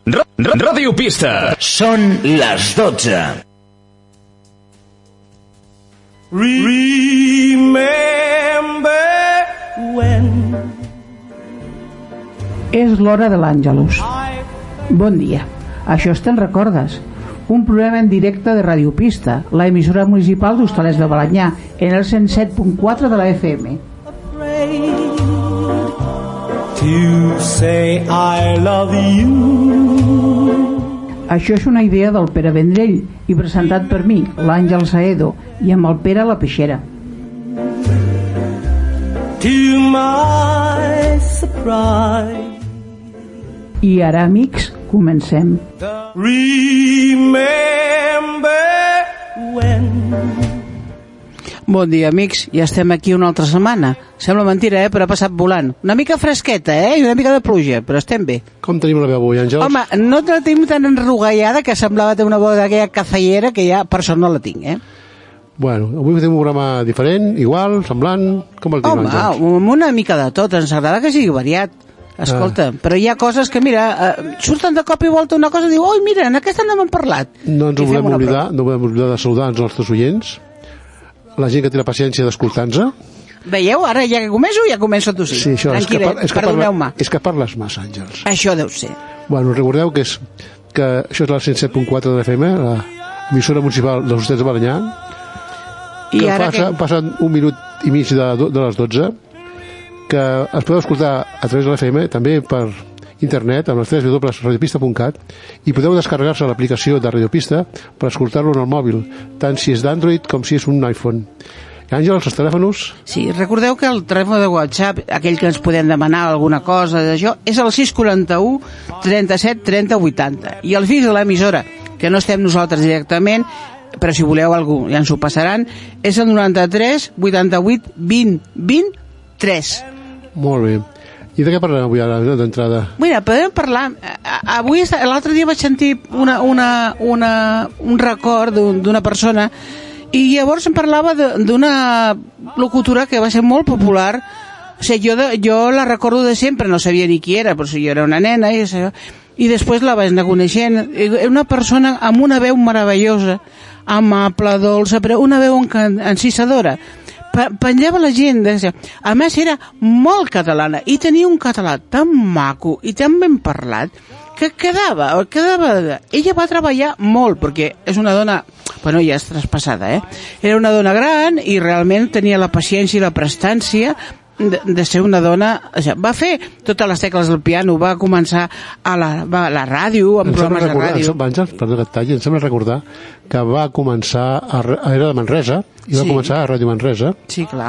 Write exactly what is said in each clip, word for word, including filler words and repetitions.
Ràdio Pista. Són les dotze. Remember when. És l'hora de l'Àngelus. Bon dia. Això és Te'n recordes? Un programa en directe de Ràdio Pista, la emissora municipal d'Hostalets de Balenyà, en el cent set punt quatre de la F M. To say I love you. Això és una idea del Pere Vendrell i presentat per mi, l'Àngel Saedo, i amb el Pere la Peixera. To my surprise. I ara, amics, comencem. Remember when. Bon dia, amics. Ja estem aquí una altra setmana. Sembla mentira, eh? Però ha passat volant. Una mica fresqueta, eh? I una mica de pluja, però estem bé. Com tenim la veu avui, Àngels? Home, no la tenim tan enrogallada que semblava tenir una veu d'aquella cazallera que ja per sort no la tinc, eh? Bueno, avui tenim un programa diferent, igual, semblant. Com el tenim, Home, Àngels? amb una mica de tot. Ens agrada que sigui variat. Escolta, ah. Però hi ha coses que, mira, eh, surten de cop i volta una cosa i diu, oi, mira, en aquesta no m'han parlat. No ens ho volem oblidar, prova. no volem oblidar de saludar els nostres oients, la gent que té la paciència d'escoltar-nos. Veieu, ara ja que començo, ja començo a tossir. Sí, això, és que, par és, que perdoneu-me. parla, és que parles massa, Àngels. Això deu ser. Bueno, recordeu que, és, que això és la cent set punt quatre de la F M, l'emissora municipal dels Hostalets de Balenyà, que I ara passa, que... passen un minut i mig de, de les dotze, que es podeu escoltar a través de l'F M, també per internet, amb les w w w punt radiopista punt cat, i podeu descarregar-se l'aplicació de Radiopista per escoltar-lo en el mòbil, tant si és d'Android com si és un iPhone. Àngels, els telèfons? Sí, recordeu que el telèfon de WhatsApp, aquell que ens podem demanar alguna cosa d'això, és el sis quatre u, trenta-set, trenta, vuitanta. I el fix de l'emissora, que no estem nosaltres directament, però si voleu algú ja ens ho passaran, és el noranta-tres, vuitanta-vuit, vint, vint, tres. Molt bé. I de què parlem avui ara, d'entrada? Mira, podem parlar... Avui, l'altre dia vaig sentir una, una, una, un record d'una persona i llavors em parlava d'una locutora que va ser molt popular. O sigui, jo, de, jo la recordo de sempre, no sabia ni qui era, però si jo era una nena i, i després la vaig anar coneixent. Una persona amb una veu meravellosa, amable, dolça, però una veu encisadora. Penjava la gent, a més era molt catalana i tenia un català tan maco i tan ben parlat que quedava, quedava... Ella va treballar molt perquè és una dona, bueno, ja és traspassada, eh? Era una dona gran i realment tenia la paciència i la prestància de, de ser una dona, o sigui, va fer totes les tecles del piano, va començar a la, a la ràdio, amb programes de ràdio. Àngels, perdó que et talli, em sembla recordar que va començar, a, era de Manresa, i va sí. començar a Ràdio Manresa. Sí, clar.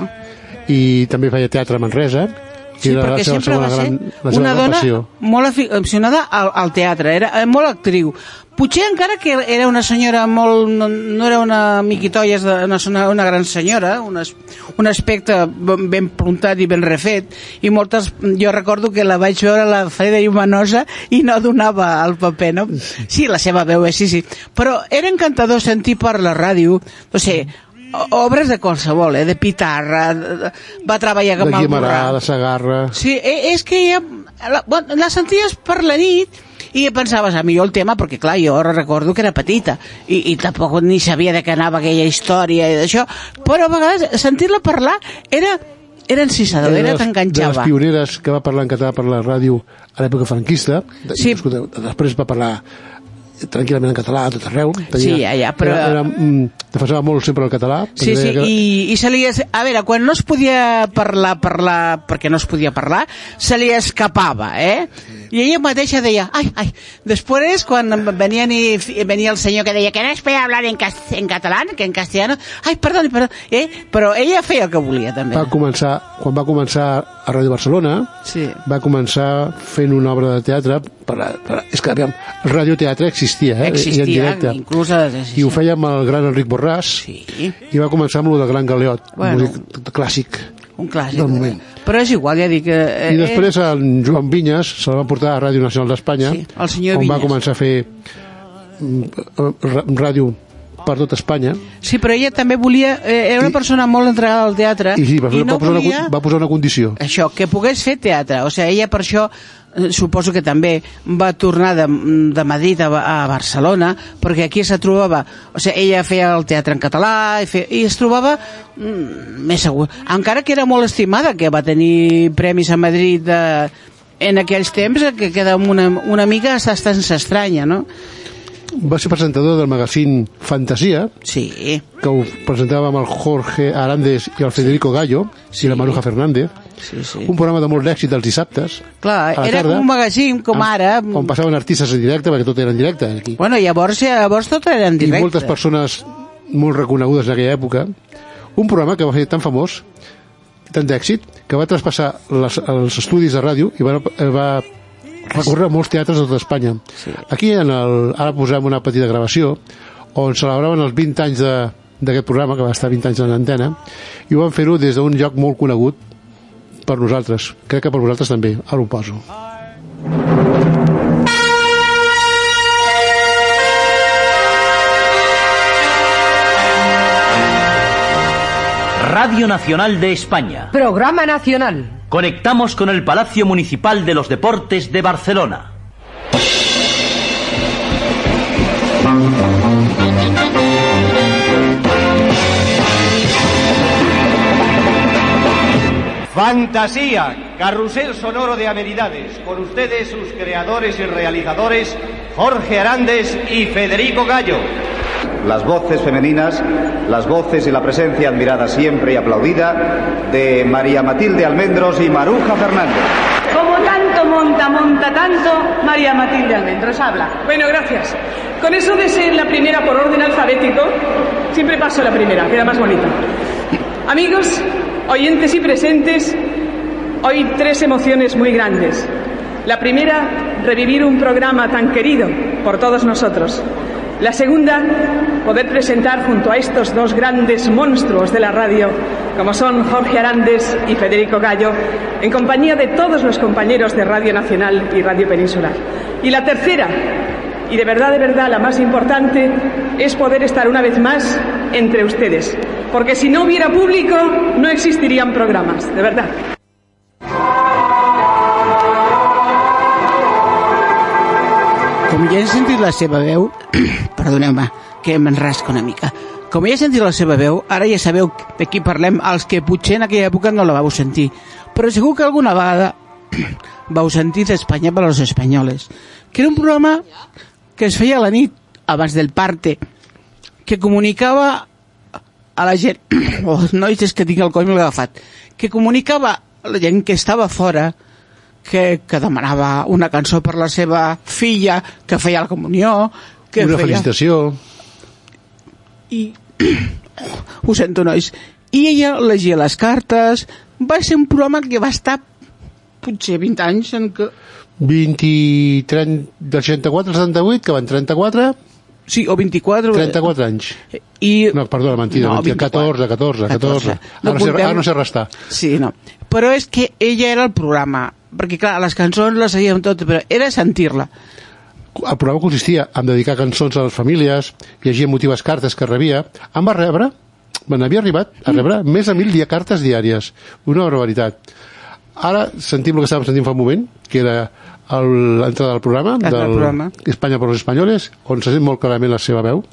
I també feia teatre a Manresa. Sí, perquè sempre va ser una dona molt aficionada al, al teatre, era molt actriu. Potser encara que era una senyora molt... No, no era una miquitolles, una, una gran senyora, un, un aspecte ben plantat i ben refet, i moltes... Jo recordo que la vaig veure la Freda Llumanosa i no donava el paper, no? Sí, la seva veu és, sí, sí. Però era encantador sentir per la ràdio, no sé... obres de qualsevol, eh? De Pitarra, de, va treballar amb el Guimarà, Borrà. de Segarra... Sí, és que ja, la, la senties per la nit i pensaves, a mi el tema, perquè clar, jo recordo que era petita i, i tampoc ni sabia de què anava aquella història i d'això, però a vegades sentir-la parlar era, era encisador, era, era t'enganxava. De les pioneres que va parlar en català per la ràdio a l'època franquista, sí. Escolteu, després va parlar tranquil·lament en català a tot arreu. Tenia, sí, ja, ja, però... Era, era, mm, defensava molt sempre el català. Sí, sí, que... i, i se li... A veure, quan no es podia parlar, parlar, perquè no es podia parlar, se li escapava, eh? Sí. I ella mateixa deia, ai, ai. Després, quan venien i, venia el senyor que deia que no es feia hablar en, en català, que en castellano, ai, perdó, perdó, eh? Però ella feia el que volia, també. Va començar, quan va començar a Ràdio Barcelona, sí. Va començar fent una obra de teatre, per, per, és que, aviam, el radioteatre existia, eh? Existia, i en directe. Inclús... I ho feia amb el gran Enric Borràs, sí. I va començar amb el del gran Galeot, bueno, músic clàssic. Un clàssic. Del moment. Però és igual, ja dic... Eh, I després en Joan Vinyes se la va portar a Ràdio Nacional d'Espanya, sí, el senyor on Vinyes. Va començar a fer ràdio per tot Espanya. Sí, però ella també volia... Eh, era una persona molt entregada al teatre i, sí, va, i no va, posar volia... una, va posar una condició. Això, que pogués fer teatre. O sigui, ella per això suposo que també va tornar de, de Madrid a, a Barcelona, perquè aquí se trobava, o sigui, ella feia el teatre en català i, fe, i es trobava mm, més segur, encara que era molt estimada, que va tenir premis a Madrid de, en aquells temps, que queda una, una mica bastant estranya, no? Va ser presentador del magazín Fantasia, sí, que ho presentava amb el Jorge Arandes i el Federico Gallo, sí, i la Maruja Fernández. Sí, sí. Un programa de molt d'èxit dels dissabtes. Clar, era tarda, com un magazín, com amb, ara. On passaven artistes en directe, perquè tot era en directe. Aquí. Bueno, llavors, llavors tot era en directe. I moltes persones molt reconegudes en aquella època. Un programa que va ser tan famós, tant d'èxit, que va traspassar les, els estudis de ràdio i va, va recórrer molts teatres de tota Espanya. Sí. Aquí, en el, ara posem una petita gravació, on celebraven els vint anys d'aquest programa, que va estar vint anys en l'antena, i ho van fer-ho des d'un lloc molt conegut per nosaltres. Crec que per vosaltres també. Ara ho poso. Radio Nacional de España. Programa Nacional. Conectamos con el Palacio Municipal de los Deportes de Barcelona. Fantasía, carrusel sonoro de amenidades. Con ustedes sus creadores y realizadores, Jorge Arandes y Federico Gallo. Las voces femeninas, las voces y la presencia admirada siempre y aplaudida de María Matilde Almendros y Maruja Fernández. Como tanto monta, monta tanto, María Matilde Almendros habla. Bueno, gracias. Con eso de ser la primera por orden alfabético, siempre paso la primera, queda más bonita. Amigos, oyentes y presentes, hoy tres emociones muy grandes. La primera, revivir un programa tan querido por todos nosotros. La segunda, poder presentar junto a estos dos grandes monstruos de la radio, como son Jorge Arandes y Federico Gallo, en compañía de todos los compañeros de Radio Nacional y Radio Peninsular. Y la tercera, y de verdad, de verdad, la más importante, es poder estar una vez más entre ustedes. Porque si no hubiera público, no existirían programas, de verdad. Com ja he sentit la seva veu, perdoneu-me, que m'enrasco una mica. Com ja he sentit la seva veu, ara ja sabeu de qui parlem, els que potser en aquella època no la vau sentir. Però segur que alguna vegada vau sentir d'Espanya per als espanyoles, que era un programa que es feia a la nit, abans del parte, que comunicava a la gent, oh, nois, és que tinc el coll molt agafat, que comunicava a la gent que estava fora, que, que demanava una cançó per la seva filla, que feia la comunió, que una feia... felicitació. I ho sento, nois. I ella llegia les cartes. Va ser un programa que va estar potser vint anys en què... vint, trenta, del seixanta-quatre al setanta-vuit, que van trenta-quatre... Sí, o vint-i-quatre... trenta-quatre anys. I... No, perdona, mentida, no, mentida. catorze, catorze, catorze. No ara, no sé, comptem... ara no sé restar. Sí, no. Però és que ella era el programa, perquè clar, les cançons les seguíem tot, però era sentir-la. El programa consistia en dedicar cançons a les famílies, llegir emotives cartes que rebia. Em va rebre, me n'havia arribat a rebre mm. més de mil dia cartes diàries. Una barbaritat. Ara sentim el que estàvem sentint fa un moment, que era l'entrada del programa, del programa. Espanya per los Espanyoles, on se sent molt clarament la seva veu.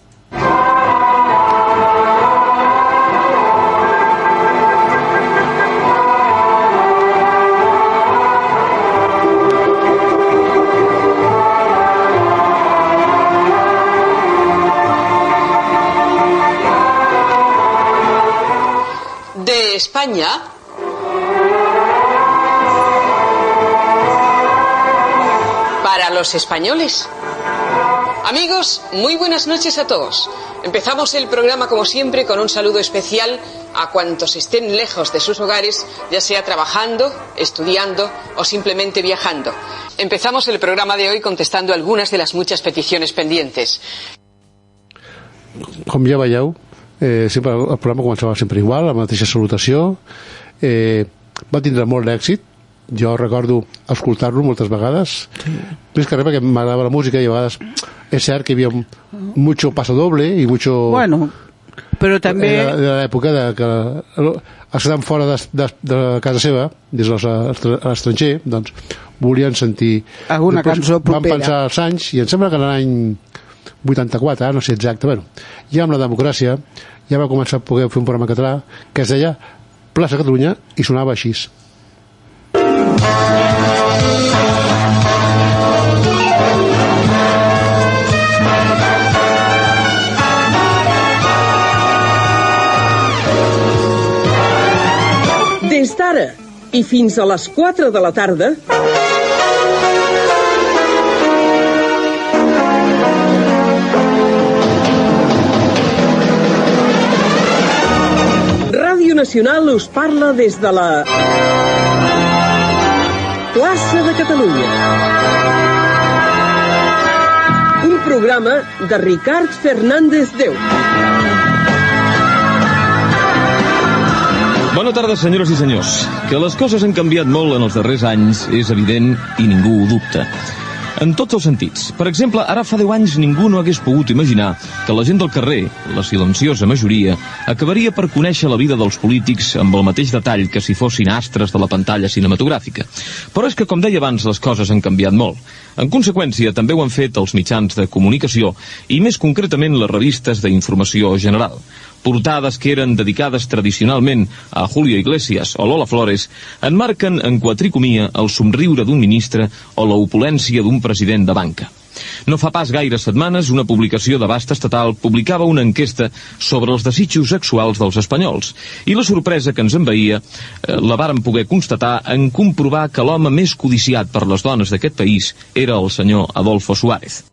De España para los españoles. Amigos, muy buenas noches a todos. Empezamos el programa como siempre con un saludo especial a cuantos estén lejos de sus hogares, ya sea trabajando, estudiando o simplemente viajando. Empezamos el programa de hoy contestando algunas de las muchas peticiones pendientes. Com ja veieu, eh, sempre el programa començava sempre igual, la mateixa salutació, eh, va tindre molt d'èxit, jo recordo escoltar-lo moltes vegades, sí. Més que res perquè m'agradava la música i a vegades és cert que hi havia mucho paso doble i mucho... Bueno, però també... De, de l'època de que estan fora de, de, de casa seva, des de l'estranger, doncs volien sentir... Alguna Després cançó propera. Van pensar els anys, i em sembla que l'any vuitanta-quatre, no sé exacte, bueno, ja amb la democràcia ja va començar a poder fer un programa català que es deia Plaça Catalunya i sonava així. Des d'ara i fins a les quatre de la tarda... Ràdio Nacional us parla des de la... Plaça de Catalunya. Un programa de Ricard Fernández Deu. Bona tarda, senyores i senyors. Que les coses han canviat molt en els darrers anys és evident i ningú ho dubta. En tots els sentits. Per exemple, ara fa deu anys ningú no hagués pogut imaginar que la gent del carrer, la silenciosa majoria, acabaria per conèixer la vida dels polítics amb el mateix detall que si fossin astres de la pantalla cinematogràfica. Però és que, com deia abans, les coses han canviat molt. En conseqüència, també ho han fet els mitjans de comunicació i, més concretament, les revistes d'informació general. Portades que eren dedicades tradicionalment a Julio Iglesias o Lola Flores enmarquen en quatricomia el somriure d'un ministre o l'opulència d'un president de banca. No fa pas gaires setmanes, una publicació d'abast estatal publicava una enquesta sobre els desitjos sexuals dels espanyols, i la sorpresa que ens envaïa eh, la vàrem poder constatar en comprovar que l'home més codiciat per les dones d'aquest país era el senyor Adolfo Suárez.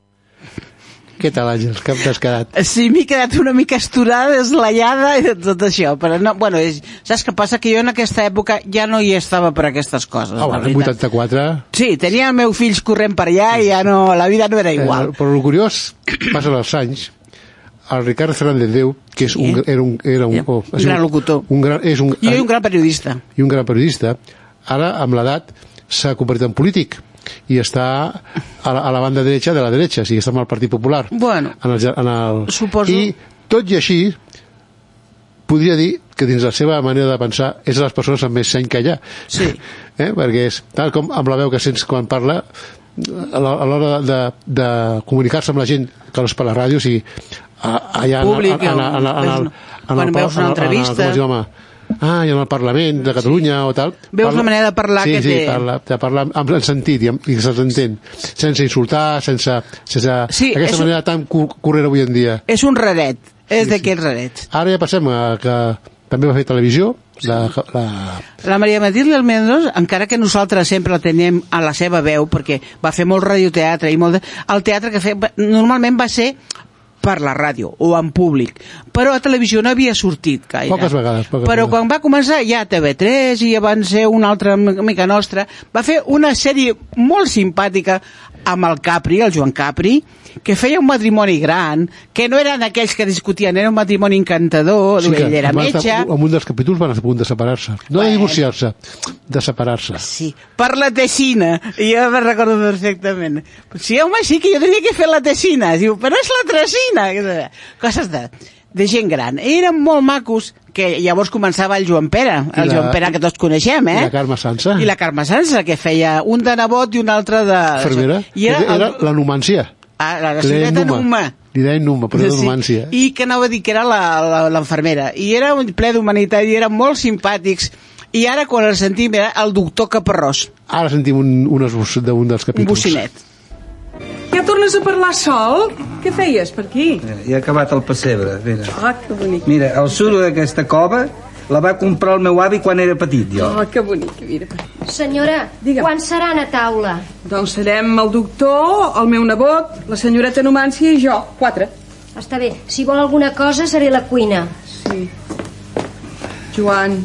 Què tal, Àngels? Com t'has quedat? Sí, m'he quedat una mica esturada, deslaiada i tot això, però no, bueno, és, saps què passa? Que jo en aquesta època ja no hi estava per aquestes coses. Ah, bueno, en vuitanta-quatre... Sí, tenia els meus fills corrent per allà i ja no, la vida no era igual. Eh, però el curiós, passen els anys, el Ricard Fernández Deu, que és un, era un, era un, oh, un gran locutor. Un gran, és un, I un gran periodista. I un gran periodista. Ara, amb l'edat, s'ha convertit en polític i està a la, a la banda dreta de la dreta, o sigui, està amb el Partit Popular. Bueno, en el, en el... suposo... I tot i així, podria dir que dins la seva manera de pensar és de les persones amb més seny que hi ha. Sí. Eh? Perquè és tal com amb la veu que sents quan parla, a l'hora de, de, de comunicar-se amb la gent que no és per la ràdio, o sigui, allà públic, en, en, en, en, en, en, quan en, veus una entrevista... Com es diu, home? Ah, i en el Parlament de Catalunya sí. O tal. Veus parla... la manera de parlar sí, que sí, té. Sí, parla, de parlar amb sentit i, i que se'ls entén. Sense insultar, sense... sense sí, aquesta un... manera tan corrent avui en dia. És un raret, és sí, d'aquests sí. rarets. Ara ja passem a que també va fer televisió. La, la... la Maria Matilde Almendros, encara que nosaltres sempre la tenim a la seva veu, perquè va fer molt radioteatre i molt de... el teatre que feia normalment va ser per la ràdio o en públic, però a televisió no havia sortit gaire. Poques vegades. Poques però vegades. Quan va començar ja a T V tres i ja van ser una altra amiga nostra, va fer una sèrie molt simpàtica amb el Capri, el Joan Capri, que feia un matrimoni gran, que no eren aquells que discutien, era un matrimoni encantador, sí, ell era metge... En un dels capítols van estar a punt de separar-se. No bueno. De divorciar-se, de separar-se. Sí, per la tesina. I jo me'n recordo perfectament. Sí, home, sí, que jo tenia que fer la tesina. Diu, però és la tresina. Coses de, de gent gran. Eren molt macos, que llavors començava el Joan Pere, el la, Joan Pere que tots coneixem, eh? I la Carme Sansa. I la Carme Sansa, que feia un de nebot i un altre de... Fermera. I era, era el... la numància. Ah, la, la senyoreta Numa. Li deien Numa, però era sí. Numància. I que anava a dir que era l'enfermera. I era un ple d'humanitat i eren molt simpàtics. I ara, quan el sentim, era el doctor Caparrós. Ara sentim un, un esbós d'un dels capítols. Un bocinet. Ja tornes a parlar sol? Què feies per aquí? Ja he acabat el pessebre, mira. Ah, que bonic. Mira, el suro d'aquesta cova la va comprar el meu avi quan era petit, jo. Oh, que bonic, mira. Senyora, Digue'm. Quan seran a taula? Doncs serem el doctor, el meu nebot, la senyoreta Numància i jo, quatre. Està bé, si vol alguna cosa seré a la cuina. Sí. Joan,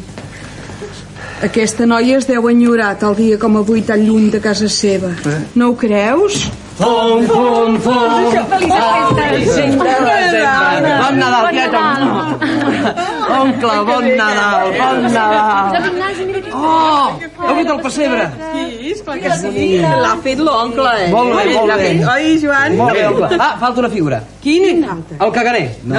aquesta noia es deu enyorar tal dia com avui tan lluny de casa seva. Eh? No ho creus? Fum, fum, fum. Bon Nadal, tieta. Oncle, bon Nadal, bon Nadal. Oh, Heu fet el pessebre? Sí, esclar que sí. L'ha fet l'oncle, eh? Molt bé, molt bé. Oi, Joan? Molt bé, oncle. Ah, falta una figura. Quin? El caganer. No!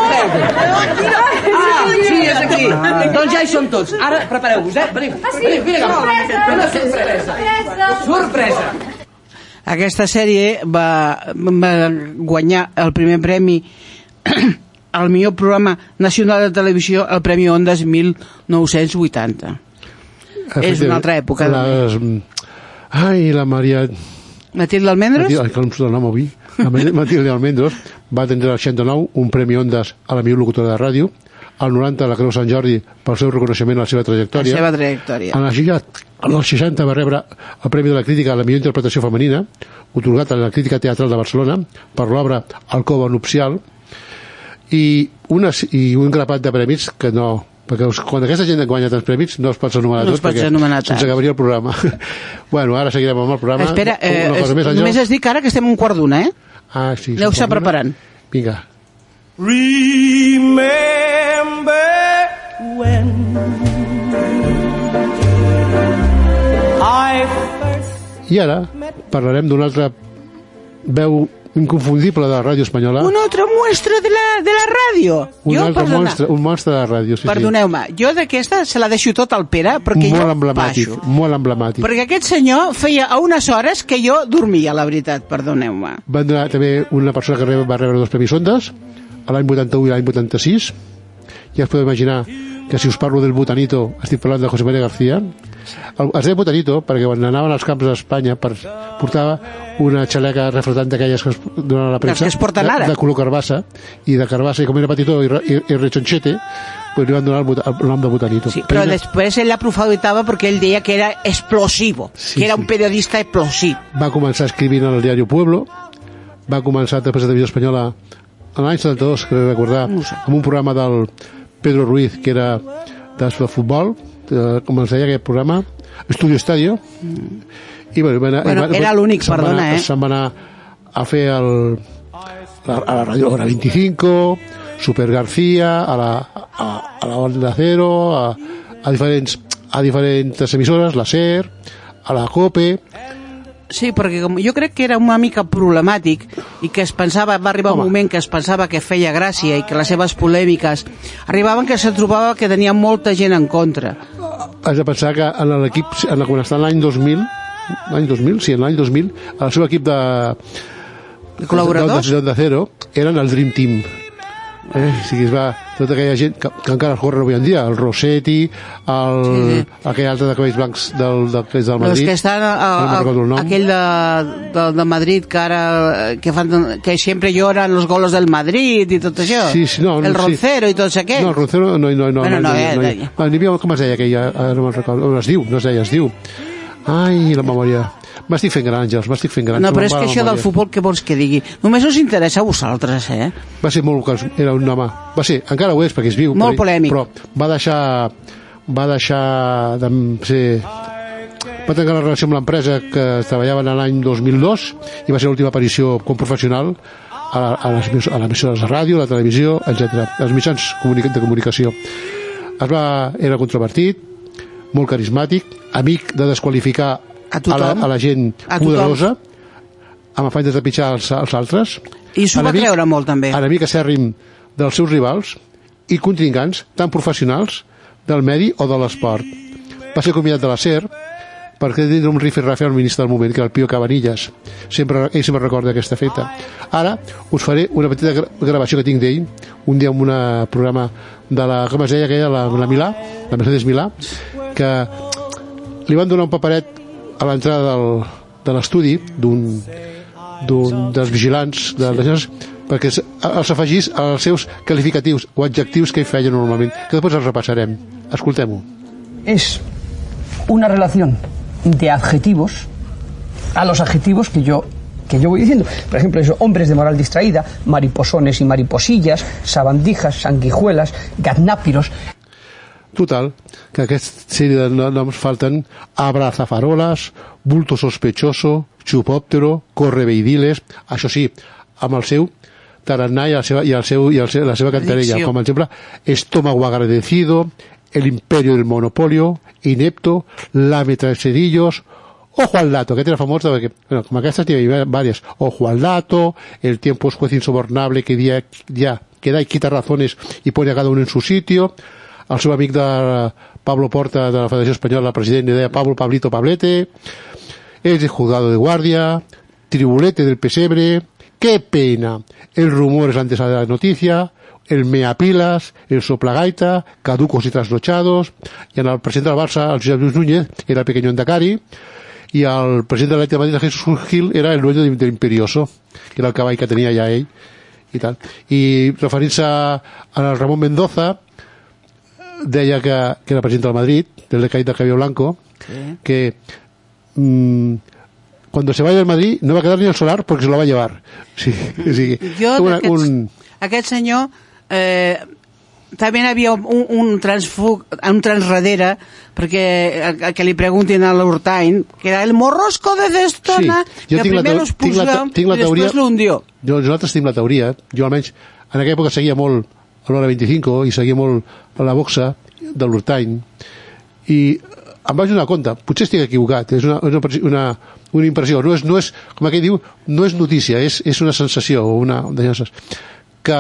Ah, sí, és aquí. Doncs ja hi som tots. Ara prepareu-vos, eh? Veniu, veniu, veniu. Una sorpresa. Sorpresa. Aquesta sèrie va, va guanyar el primer premi al millor programa nacional de televisió, el Premi Ondas mil nou-cents vuitanta. És una altra època. Les... Ai, la Maria... Matilde Almendros? Matilde, que no em surt el nom avui. La Matilde Almendros va atendre el seixanta-nou un Premi Ondas a la millor locutora de ràdio, al noranta la Creu Sant Jordi pel seu reconeixement a la seva trajectòria. La seva trajectòria. En els seixanta va rebre el Premi de la Crítica a la millor interpretació femenina, otorgat a la Crítica Teatral de Barcelona per l'obra Alcova nupcial, i, una, i un grapat de premis que no... perquè quan aquesta gent guanya tants premis no es pots anomenar no tots perquè se'ns acabaria el programa. Bueno, ara seguirem amb el programa. Espera, eh, es, més, només es dic ara que estem un quart d'una, eh? Ah, sí. Aneu-se preparant. Vinga. Remember when I first... I ara parlarem d'una altra veu inconfundible de la ràdio espanyola. Una altra muestra de la, de la ràdio. Un jo, altre monstre, un monstre de la ràdio, sí, perdoneu-me, sí. Jo d'aquesta se la deixo tot al Pere, perquè molt jo emblemàtic, passo. Molt emblemàtic. Perquè aquest senyor feia a unes hores que jo dormia, la veritat, perdoneu-me. Van donar també una persona que va rebre dos premis Ondas, a l'any vuitanta-u i l'any vuitanta-sis. Ja us podeu imaginar que si us parlo del Botanito estic parlant de José María García. El, es deia Botanito perquè quan anaven als camps d'Espanya per, portava una xaleca reflotant d'aquelles que es donen a la premsa, que es porten ara. De, de color carbassa, i de carbassa, i com era petitó i, i, i rechonchete, pues li van donar el, el nom de Botanito. Sí, però Pena... després ell aprofitava perquè ell deia que era explosivo, sí, que era sí. Un periodista explosiu. Va començar escrivint en el diari Pueblo, va començar després de televisió espanyola en l'any setanta-dos, que vam recordar, no sé. Amb un programa del Pedro Ruiz, que era de futbol, eh, com es deia aquest programa, Estudio Estadio, mm. i bueno, va anar, bueno va, era l'únic, perdona, anar, eh? Se'n va anar a fer el, la, a la ràdio Hora veinticinco, Super García, a la, a, a la Onda Cero, a, a, diferents, a diferents emissores, la SER, a la COPE. Sí, perquè com, jo crec que era una mica problemàtic i que es pensava, va arribar Home. un moment que es pensava que feia gràcia i que les seves polèmiques arribaven que se trobava que tenia molta gent en contra. Has de pensar que en l'equip, quan està en l'any dos mil, l'any dos mil, sí, en l'any dos mil, el seu equip de, de col·laboradors d'Onda Cero eren el Dream Team. Eh? O sigui, es va, tota aquella gent que, que encara corre avui en dia, el Rossetti, el, sí, sí. aquell altre de cabells blancs del, del, que és del Madrid. Els que estan a, a, no aquell de, de, de Madrid que ara que, fan, que sempre lloran los golos del Madrid i tot això. Sí, sí, no, el Roncero sí. i tots aquests. No, el Roncero no, no, no, bueno, no, no, eh, no, no, no, no, no, com es deia aquella, no me'n recordo, es diu, no es deia, es diu. Ai, la memòria. M'estic fent gran, Àngels, m'estic fent gran. No, però és que això del futbol, què vols que digui? Només us interessa a vosaltres, eh? Va ser molt... Era un home... Va ser, encara ho és, perquè és viu. Molt però, polèmic. Però va deixar... Va deixar de ser... Va tancar la relació amb l'empresa que treballaven l'any dos mil dos i va ser l'última aparició com professional a, la, a, les, a les emissores de ràdio, a la televisió, etcètera, als mitjans de comunicació. Es va... Era controvertit, molt carismàtic, amic de desqualificar a, a, la, a la gent a poderosa, amb afany de trepitjar els, els altres. I s'ho va creure molt, també. Enemic acèrrim dels seus rivals i contrincants, tan professionals del medi o de l'esport. Va ser convidat de la SER perquè tindre un rife-rafe al ministre del moment, que era el Pío Cabanillas. Sempre, ell sempre recorda aquesta feta. Ara us faré una petita gravació que tinc d'ell, un dia en un programa de la, com es deia aquella, la, la Milà, la Mercedes Milà, que li van donar un paperet a l'entrada del, de l'estudi d'un dels vigilants de les, perquè els afegís als seus qualificatius o adjectius que ell feia normalment, que després els repassarem. Escoltem-ho. Es una relación de adjetivos a los adjetivos que yo que yo voy diciendo. Por ejemplo, eso, hombres de moral distraída, mariposones y mariposillas, sabandijas, sanguijuelas, gaznápiros. Total, que aquesta sèrie de noms falten abrazafarolas, bulto sospechoso, chupóptero, correveidiles, això sí, amb el seu tarannà i, el seu, i, el seu, i el seu, la seva cantarella, com per exemple estómago agradecido, El imperio del monopolio, Inepto, Lame Traserillos, Ojo al dato, aquest era famós perquè, bueno, com aquestes n'hi havia diverses. Ojo al dato, El tiempo es juez insobornable que dia, ya que da y quita razones y pone a cada uno en su sitio. El seu amic de Pablo Porta de la Federació Espanyola, el president, li deia Pablo Pablito Pablete. Es de juzgado de guardia, Tribulete del pesebre, Qué pena, El rumor es antes de la noticia, El meapilas, El soplagaita, Caducos y trasnochados. I en el president del Barça, el Josep Lluís Núñez, era el pequeño Endacari, i el president de l'Atlètic de Madrid, Jesús Gil, era el dueño de l'Imperioso, que era el cavall que tenia ja ell, i tal. I referint-se al Ramon Mendoza, deia que, que era president del Madrid, del decaït del Cabello Blanco, sí. que mmm, cuando se vaya del Madrid no va a quedar ni el solar porque se lo va a llevar. Sí, sí. Jo, una, un... aquest senyor eh, també hi havia un, un transfug, un transredera, perquè el, el que li preguntin a l'Hurtain, que era el morrosco de Cestona, sí. que primer l'expulsam i després l'hundió. Jo, nosaltres tenim la teoria, jo almenys en aquella època seguia molt a l'Hora vint-i-cinc i seguia molt a la boxa de l'Hurtain, i em vaig donar compte, potser estic equivocat, és una, una, una, una impressió, no és, no és, com aquell diu, no és notícia, és, és una sensació, una, que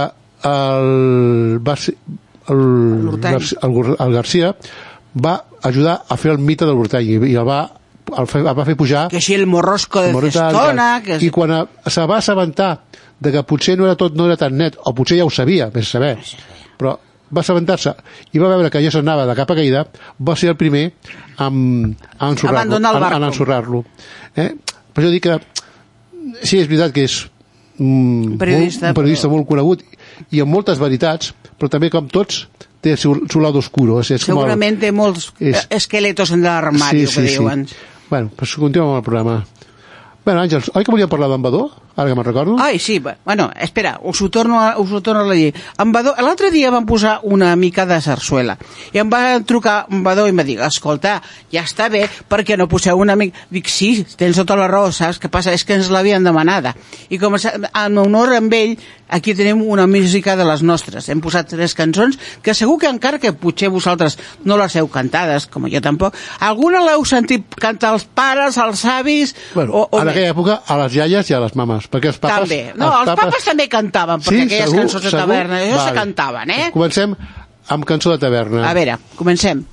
el, va ser, el, el, el Garcia va ajudar a fer el mite del Hurtain i, i el va, el, el va fer pujar que si el morrosco de Cestona que i quan a, se va assabentar de que potser no era tot, no era tan net, o potser ja ho sabia, més saber, però va assabentar-se i va veure que ja s'anava de capa caïda, va ser el primer a, a ensorrar-lo a, a ensorrar-lo eh? Per això dic que sí, és veritat que és un periodista, molt, un periodista però... molt conegut i amb moltes veritats, però també com tots té el seu, seu lado oscuro. És, és segurament té molts és... esqueletos en l'armari, sí, sí, que diuen. Sí. Bueno, pues continuem amb el programa. Bueno, Àngels, oi que volíem parlar d'en Badó? Ara que me'n recordo. Ai, sí, bueno, espera, us ho torno a, us ho torno a dir. En Badó, l'altre dia vam posar una mica de sarsuela i em va trucar en Badó i em va dir, escolta, ja està bé, perquè no poseu una mica... Dic, sí, tens tota la raó, saps? Què passa? És que ens l'havien demanada. I com en honor amb ell, aquí tenim una música de les nostres. Hem posat tres cançons que segur que encara que potser vosaltres no les heu cantades, com jo tampoc, alguna l'heu sentit cantar els pares, els avis... Bueno, o, o en aquella època a les iaies i a les mames, perquè els papes... També. No, els, els papes... papes també cantaven, perquè sí, aquelles segur, cançons de segur? Taverna, això vale. Se cantaven, eh? Comencem amb cançó de taverna. A veure, comencem.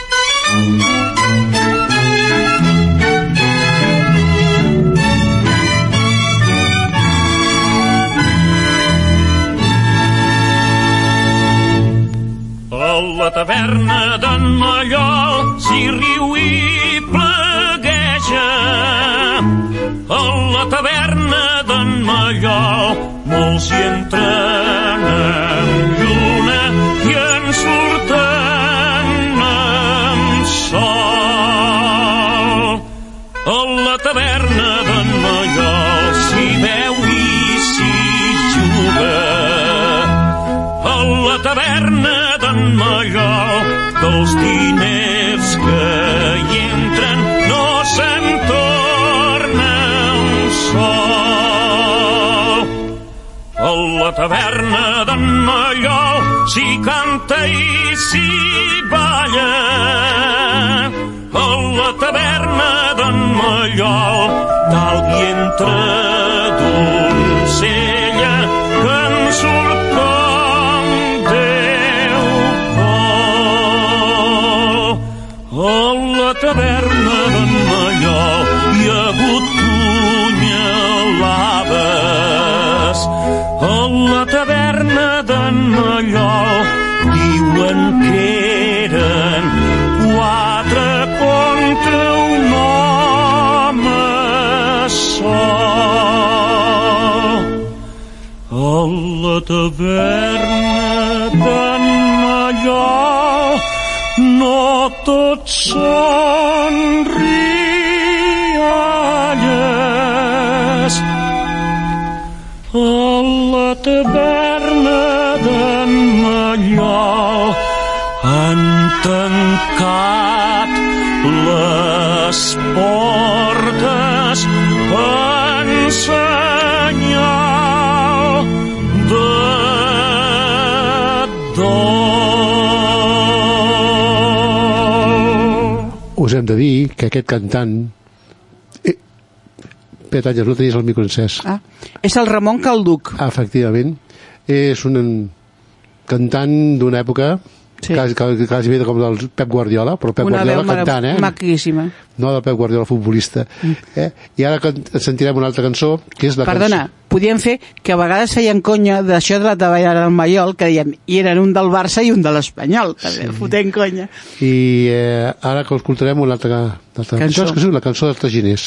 A la taverna d'en Mallol s'hi riu i plegueja. A la taverna d'en Mallol molts hi entren amb lluna i en surten amb sol. A la taverna d'en Mallol s'hi beu i s'hi juga. A la taverna d'en Mallol dels diners que hi entren no se'n torna un sol. A la taverna d'en Mallol s'hi canta i s'hi balla. A la taverna d'en Mallol dalt hi entra doncella que en surt com Déu vol. A la taverna d'en Mallol hi ha hagut punyalades. A la taverna d'en Mallol diuen que eren quatre contra un home sol. A la taverna d'en Mallol no tots són rialles. A la taverna d'en Mallol han tancat les portes en senyal de dol. us hem de dir que aquest cantant... Eh, Pere Tanyes, no tenies el micro encès. Ah, és el Ramon Calduc. Ah, efectivament. És un cantant d'una època... Sí. Quasi, quasi, quasi bé com del Pep Guardiola, però Pep una Guardiola cantant, eh? Maquíssima. No del Pep Guardiola futbolista. Eh? I ara sentirem una altra cançó, que és la Perdona, cançó... podíem fer que a vegades feien conya d'això de la davallada del Mallol, que deien, i eren un del Barça i un de l'Espanyol, també, sí. Fotent conya. I eh, ara que escoltarem una altra, altra cançó, que és la cançó dels Traginers.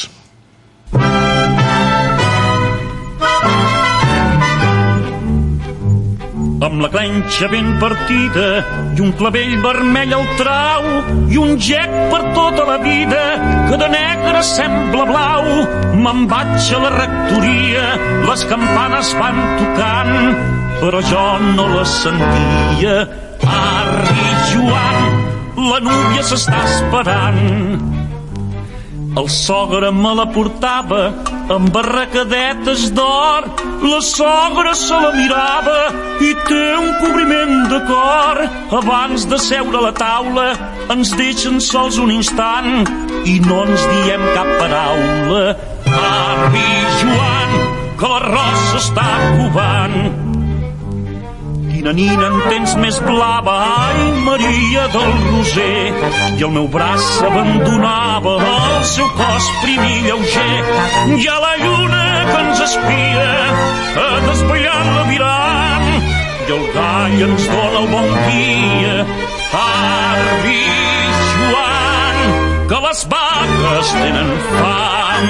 Amb la clenxa ben partida i un clavell vermell al trau i un gec per tota la vida que de negre sembla blau. Me'n vaig a la rectoria, les campanes van tocant, però jo no les sentia. Arri, Joan, la núvia s'està esperant. El sogre me la portava amb barracadetes d'or, la sogra se la mirava i té un cobriment de cor. Abans de seure a la taula ens deixen sols un instant i no ens diem cap paraula. Arri, Joan, que l'arròs s'està covant. Quina nina en tens més blava, ai, Maria del Roser. I el meu braç abandonava el seu cos prim i lleuger. Hi ha la lluna que ens espia, desvetllant-la mirant, i el gall ens dona el bon dia. Arri, Joan, que les vaques tenen fam.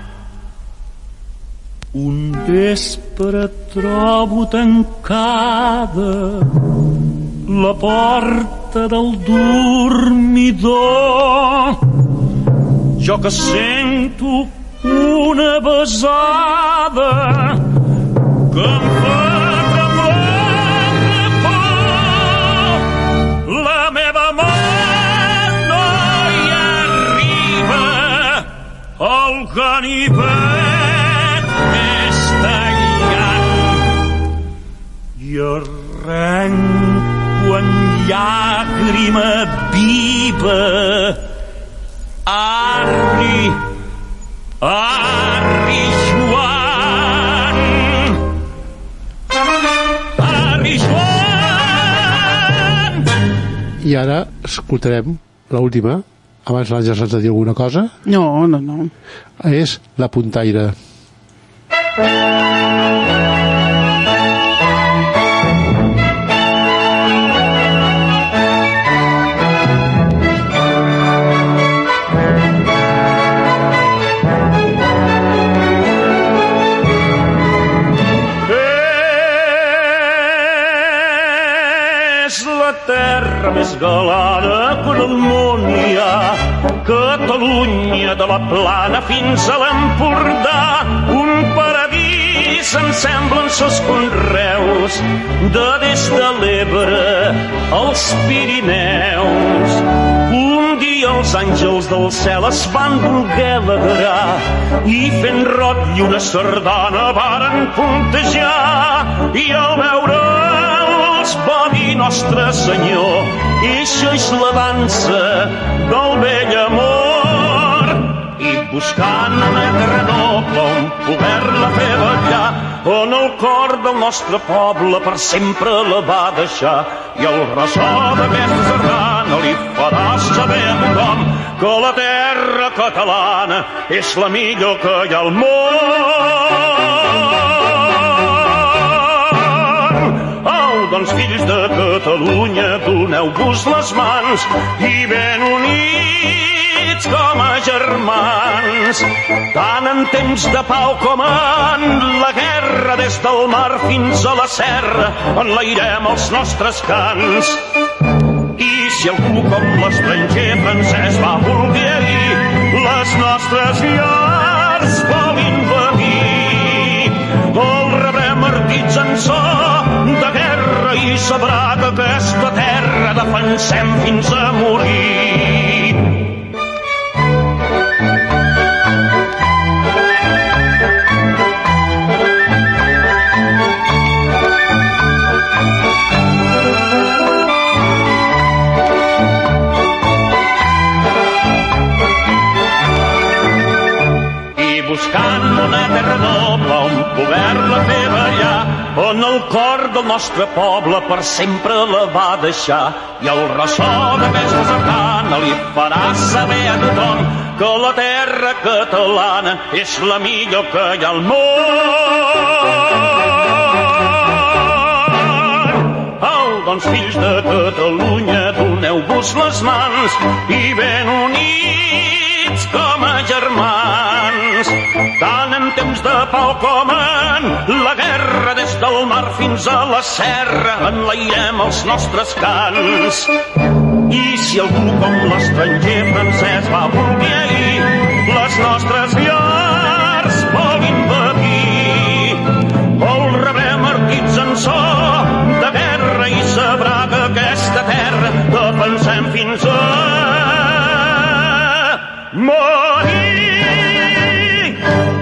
Un vespre trobo tancada la porta del dormidor. Jo que sento una besada que em fa tremolar de por. La meva mà no hi arriba, el ganivet i arrenco en llàgrima viva. Arri, arri, Joan, arri, Joan. I ara escoltarem l'última. Abans l'Àngels ens ha de dir alguna cosa? No, no, no. És La Puntaire. Terra més galana que en el món hi ha, Catalunya de la Plana fins a l'Empordà, un paradís em semblen sos conreus, de des de l'Ebre als Pirineus. Un dia els àngels del cel es van voler alegrar i fent rock i una sardana varen puntejar, i al veure va dir Nostre Senyor, i això és la dansa del vell amor. I buscant una terra noble on poder-la fer ballar, on el cor del nostre poble per sempre la va deixar. I el ressò d'aquesta sardana li farà saber a tothom que la terra catalana és la millor que hi ha al món. Doncs fills de Catalunya, doneu-vos les mans i ben units com a germans. Tant en temps de pau com en la guerra, des del mar fins a la serra, enlairem els nostres cants. I si algú com l'estranger francès va voler dir les nostres llars vol invadir, el rebrem ardits en so de guerra i sabrà que aquesta terra defensem fins a morir. en el cor del nostre poble per sempre la va deixar. I el ressò d'aquesta sardana li farà saber a tothom que la terra catalana és la millor que hi ha al món. Doncs fills de Catalunya, doneu-vos les mans i ben units com a germans. Tant en temps de pau com en la guerra, des del mar fins a la serra, enlairem els nostres cants. I si algú com l'estranger francès va voler ahir les nostres llars vol invadir, vol rebre martits en so de guerra i sabrà que aquesta terra defensem fins a morir.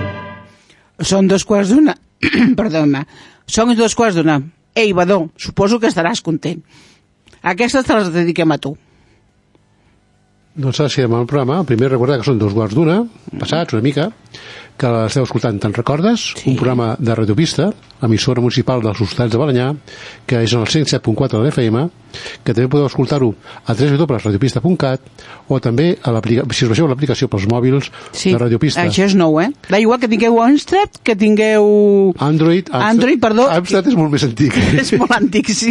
Són dos quarts d'una. Perdona. Són dos quarts d'una. Ei, Badó, suposo que estaràs content. Aquestes te les dediquem a tu. Doncs ara si anem al programa, primer recordar que són dos quarts d'una, passats una mica, que l'esteu escoltant, te'n recordes? Sí. Un programa de Radiopista, emissora municipal dels Hostalets de Balenyà, que és en el cent set punt quatre de l'F M, que també podeu escoltar-ho a w w w punt radiopista punt cat o també a si us baixeu l'aplicació pels mòbils sí. de Radiopista. Això és nou, eh? Da igual que tingueu Amstrad, que tingueu... Android. Amstrad, Android, perdó. Amstrad és molt més antic. És molt antic, sí.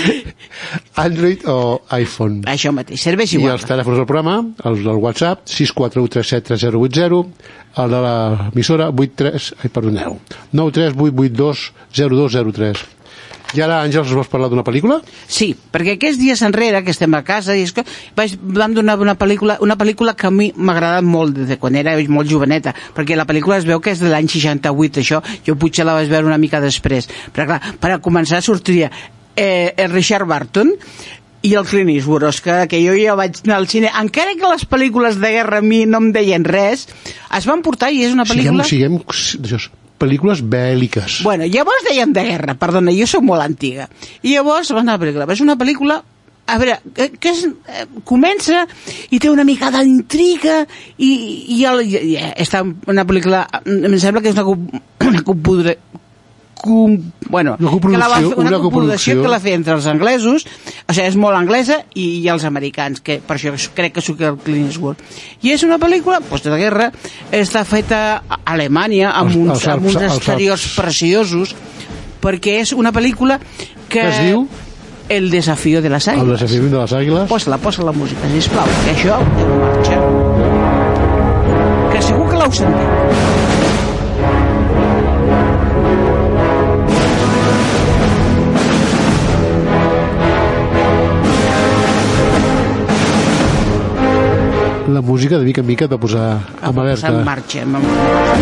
Android o iPhone. Això mateix, serveix igual. I els telèfons del programa, el del WhatsApp, sis quatre u tres set tres zero vuit zero, el de l'emissora vuit tres, ai, perdoneu, nou tres vuit vuit dos zero dos zero tres. I ara, Àngels, vols parlar d'una pel·lícula? Sí, perquè aquests dies enrere, que estem a casa, i és que vaig, vam donar una pel·lícula, una pel·lícula que a mi m'ha agradat molt des de quan era molt joveneta, perquè la pel·lícula es veu que és de l'any seixanta-vuit, això, jo potser la vaig veure una mica després, però clar, per a començar sortiria eh, el Richard Burton i el Clint Eastwood, que, que jo ja vaig anar al cine, encara que les pel·lícules de guerra a mi no em deien res, es van portar i és una pel·lícula... Siguem, siguem pel·lícules bèl·liques. Bueno, llavors deien de guerra, perdona, jo soc molt antiga. I llavors va anar a la pel·lícula. És una pel·lícula, a veure, que és, eh, comença i té una mica d'intriga i, i, el, i està una pel·lícula, em sembla que és una, una compudre, Com, bueno, una coproducció, que la va fer, una una coproducció que la feia entre els anglesos, o sigui, és molt anglesa, i, i els americans, que per això crec que sóc el Clint Eastwood. I és una pel·lícula pues, de guerra, està feta a Alemanya, amb uns, els, els, amb uns exteriors els, preciosos, perquè és una pel·lícula que... Què es diu? El desafío de les àguiles. El desafío de les àguiles. Posa-la, posa la música, sisplau, que això deu marxa. Que segur que l'heu sentit. La música de mica en mica de posar en alerta. En marxa. En marxa.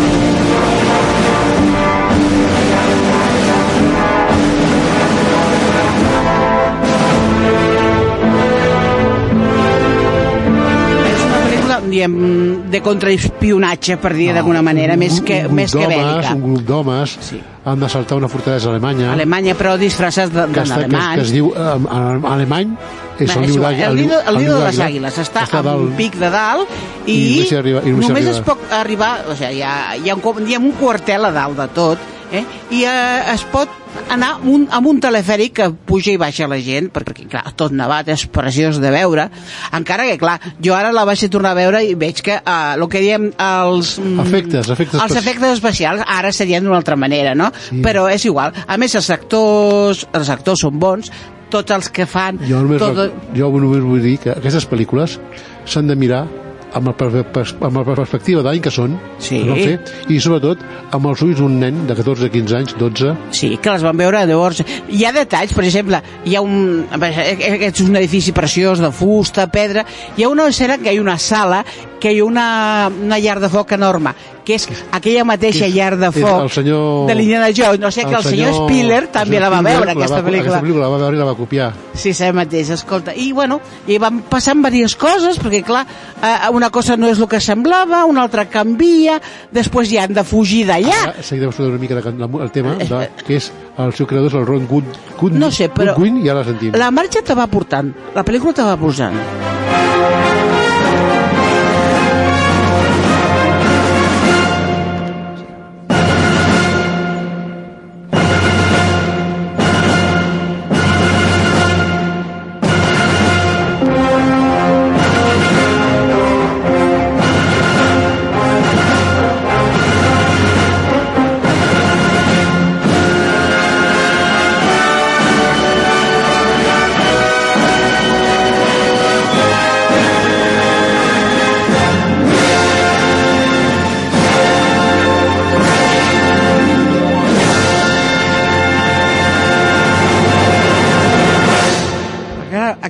És una pel·lícula, diem, de contraespionatge, per dir no, d'alguna manera, més que, més que bèl·lica. Un grup d'homes sí. han d'assaltar una fortalesa alemanya. Alemanya, però disfressats d'alemanys. Que, que es diu uh, alemany. És el, el, el, el, nido, el nido de les àguiles està, està a un pic de dalt i, i, arriba, i només arriba. es pot arribar, o sigui, hi ha, hi ha, un, hi ha un quartel a dalt de tot, eh? I eh, es pot anar amb un, amb un telefèric que puja i baixa la gent, perquè clar, tot nevat és preciós de veure, encara que clar, jo ara la vaig tornar a veure i veig que eh, el que diem els efectes, efectes, els efectes especials ara serien d'una altra manera, no? Sí. Però és igual, a més els actors els actors són bons, tots els que fan... Jo només, tot... jo només vull dir que aquestes pel·lícules s'han de mirar amb la, amb la perspectiva d'any que són, sí. no fer, i sobretot amb els ulls d'un nen de catorze, quinze anys, dotze... Sí, que les van veure llavors. Hi ha detalls, per exemple, hi ha un... Aquest és un edifici preciós de fusta, pedra, hi ha una escena que hi ha una sala, que hi ha una, una llar de foc enorme, que és aquella mateixa llar de foc senyor, de l'Indiana Jones. No sé que el senyor, senyor Spiller també la va veure, la aquesta va, pel·lícula. Aquesta pel·lícula la va veure i la va copiar. Sí, sí, mateix, escolta. I, bueno, i van passant diverses coses, perquè, clar, una cosa no és el que semblava, una altra canvia, després ja han de fugir d'allà. Ara seguirem estudant una mica el tema, de, que és el seu creador, el Ron Good, Good, no sé, però Goodwin, i ara sentim. La marxa te va portant, la pel·lícula te va posant.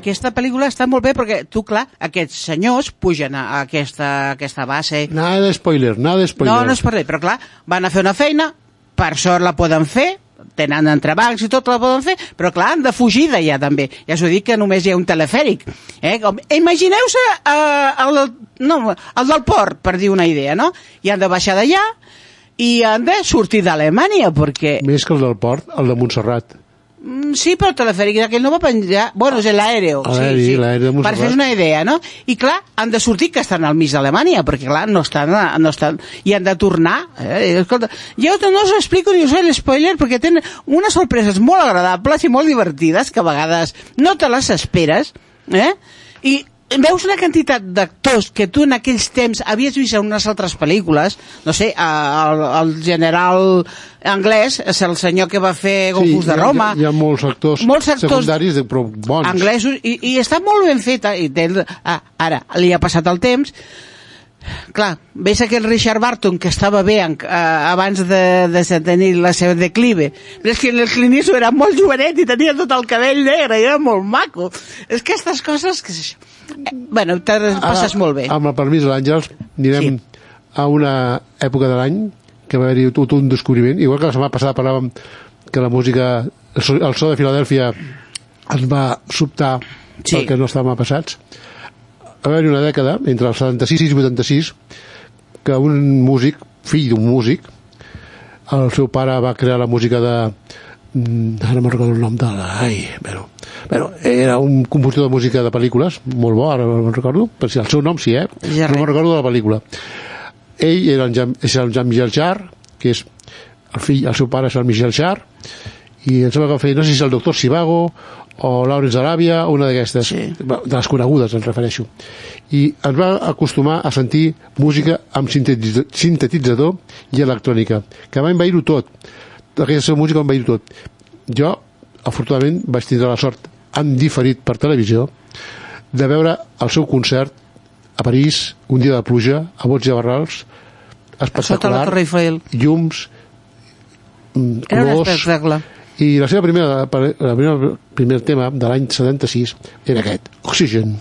aquesta pel·lícula està molt bé perquè tu, clar, aquests senyors pugen a aquesta, a aquesta base... Nada de spoiler, nada de spoiler. No, no és per res, però clar, van a fer una feina, per sort la poden fer, tenen entrebancs i tot la poden fer, però clar, han de fugir d'allà també. Ja us ho dic que només hi ha un telefèric. Eh? Com, imagineu-se eh, el, no, el del port, per dir una idea, no? I han de baixar d'allà i han de sortir d'Alemanya, perquè... Més que el del port, el de Montserrat. Sí, però el telefèric d'aquell no va penjar... Bueno, és l'aèreo. L'aeri, sí, sí. l'aeri de Montserrat. Per fer una idea, no? I clar, han de sortir que estan al mig d'Alemanya, perquè clar, no estan, no estan... I han de tornar. Eh? Escolta, jo no us explico ni us faig l'espoiler, perquè tenen unes sorpreses molt agradables i molt divertides, que a vegades no te les esperes, eh? I veus una quantitat d'actors que tu en aquells temps havies vist en unes altres pel·lícules, no sé, el, el general anglès és el senyor que va fer Golfos sí, de Roma. Hi ha, hi ha molts actors, molts actors secundaris, però bons. Anglesos, i, i està molt ben feta. I té, ah, ara, li ha passat el temps. Clar, veus aquell Richard Barton que estava bé en, eh, abans de, de tenir la seva declive, però és que el Clint Eastwood era molt jovenet i tenia tot el cabell negre i era molt maco. És que aquestes coses que és això. Eh, bueno, te passes molt bé. Amb el permís de l'Àngels anirem sí. a una època de l'any que va haver-hi tot un descobriment, igual que la setmana passada parlàvem que la música, el so, el so de Filadèlfia ens va sobtar sí. perquè no estàvem passats. Va haver-hi una dècada, entre els setanta-sis i vuitanta-sis, que un músic, fill d'un músic, el seu pare va crear la música de... ara no recordo el nom de la... Ai, però, però era un compositor de música de pel·lícules, molt bo, ara no recordo, per si el seu nom sí, eh? Ja no me'n recordo de la pel·lícula. Ell era el Jean, és el Jean-Michel Jarre, que és el fill, el seu pare és el Michel Jarre, i em sembla que feia, no sé si és el doctor Sivago o Lawrence d'Aràbia, una d'aquestes, sí. de les conegudes em refereixo, i ens va acostumar a sentir música amb sintetitzador i electrònica, que va envair-ho tot. Aquella seva música va envair-ho tot. Jo, afortunadament, vaig tindre la sort, en diferit per televisió, de veure el seu concert a París, un dia de pluja, a bots i a barrals, espectacular, llums, colors... Era un espectacle. I la seva primera, la primera, primer tema de l'any setanta-sis era aquest, Oxygen.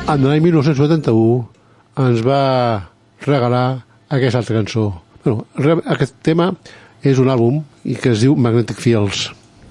en l'any mil nou-cents vuitanta-u ens va regalar aquesta altra cançó. Bueno, aquest tema és un àlbum i que es diu Magnetic Fields.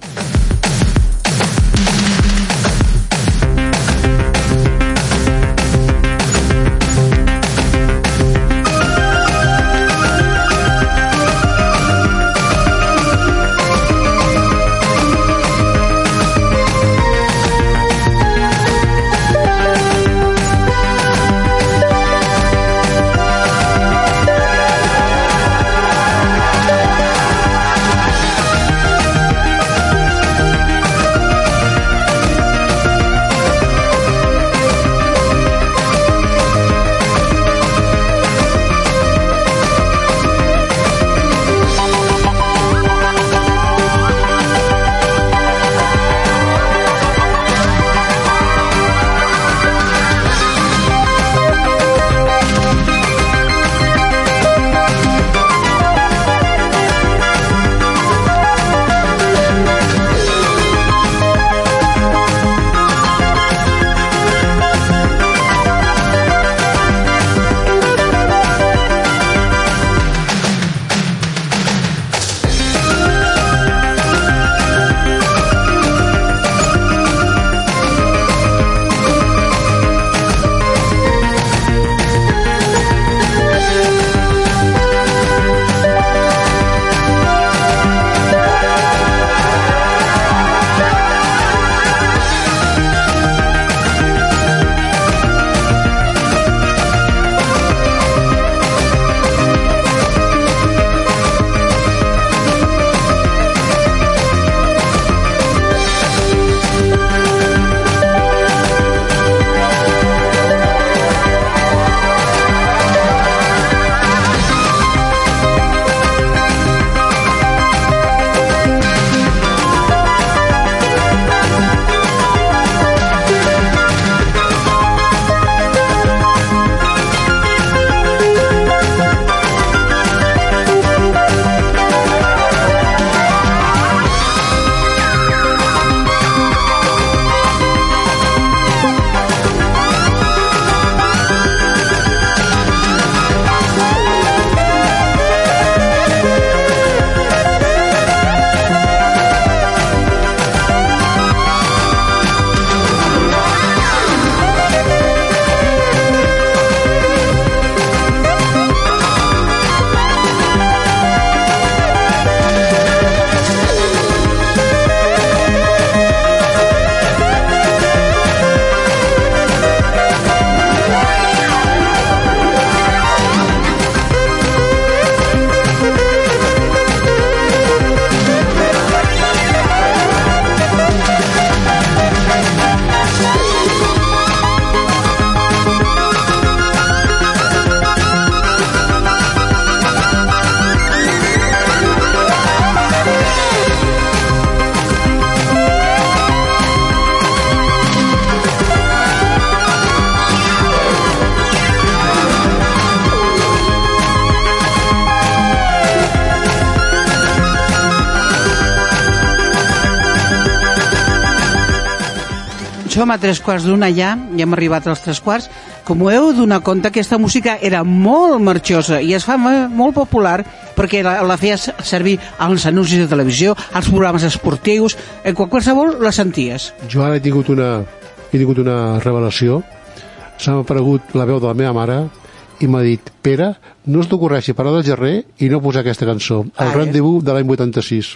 Som a tres quarts d'una ja, ja hem arribat als tres quarts. Com heu donat compte, aquesta música era molt marxosa i es fa molt popular perquè la, la feia servir als anuncis de televisió, als programes esportius, en qualsevol la senties. Jo ara he tingut una, he tingut una revelació. S'ha aparegut la veu de la meva mare i m'ha dit: Pere, no es t'ocorreixi parar del gerrer i no posar aquesta cançó, el Rendezvous de l'any vuitanta-sis.